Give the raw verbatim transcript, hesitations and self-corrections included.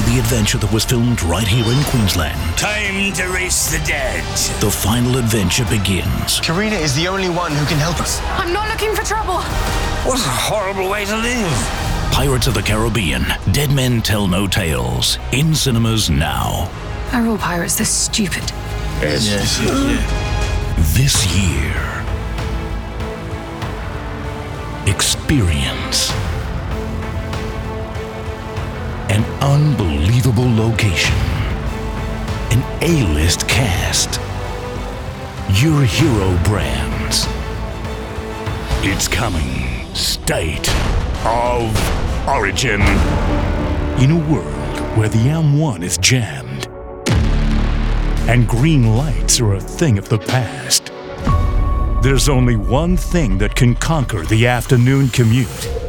the adventure that was filmed right here in Queensland. Time to race the dead. The final adventure begins. Karina is the only one who can help us. I'm not looking for trouble. What a horrible way to live. Pirates of the Caribbean, Dead Men Tell No Tales. In cinemas now. Are all pirates this stupid? Yes. yes. Yeah. This year, experience an unbelievable location, an A-list cast, your hero brands. It's coming. State of Origin. In a world where the M one is jammed and green lights are a thing of the past, there's only one thing that can conquer the afternoon commute.